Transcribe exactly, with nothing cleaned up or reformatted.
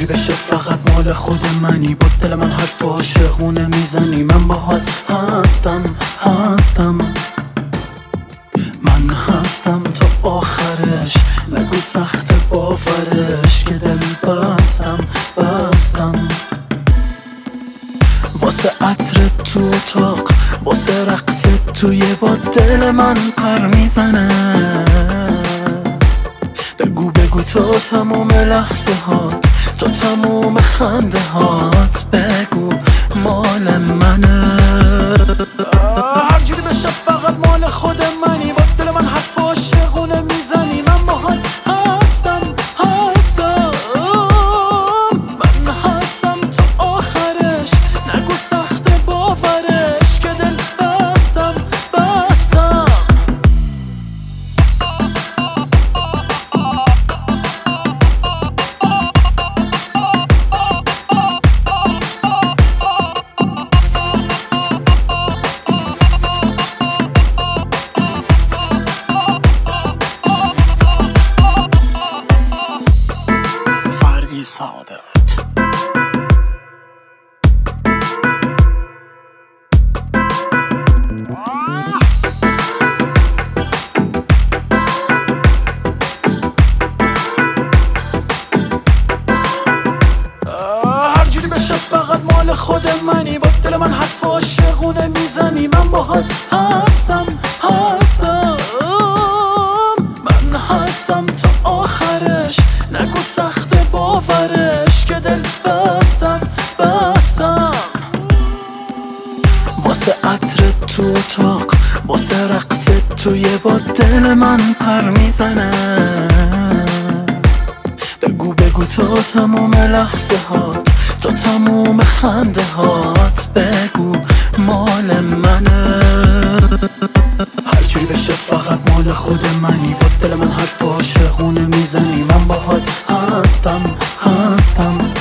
جوری بشه فقط مال خود منی، با دل من حرف عاشقونه میزنی. من باهات هستم هستم من هستم تا آخرش، نگو سخت باورش که دل بستم بستم. واسه عطر تو اتاق، واسه رقص توی با دل من پر میزنه. بگو بگو تو تموم لحظه هات، تو تموم خنده هات، بگو مال منه. هر جوری بشه فقط مال خود منی، با دل من حرف عاشقونه میزنی. من باهات هستم هستم من هستم تا آخرش، نگو سخت باورش که دل بستم بستم. سعادت هر جوری بشه فقط مال خود منی، با دل من حرف عاشقونه میزنی. من باهات هستم هستم من هستم تا آخرش، نگو سخت باورش که دل بستم بستم. واسه عطر تو اتاق، واسه رقص توی با دل من پر میزنه. بگو بگو تو تموم لحظه هات، تو تموم خنده هات، بگو مال منه. هر جوری بشه فقط مال خود منی، با دل من حرف عاشقونه میزنی. من باهات هستم هستم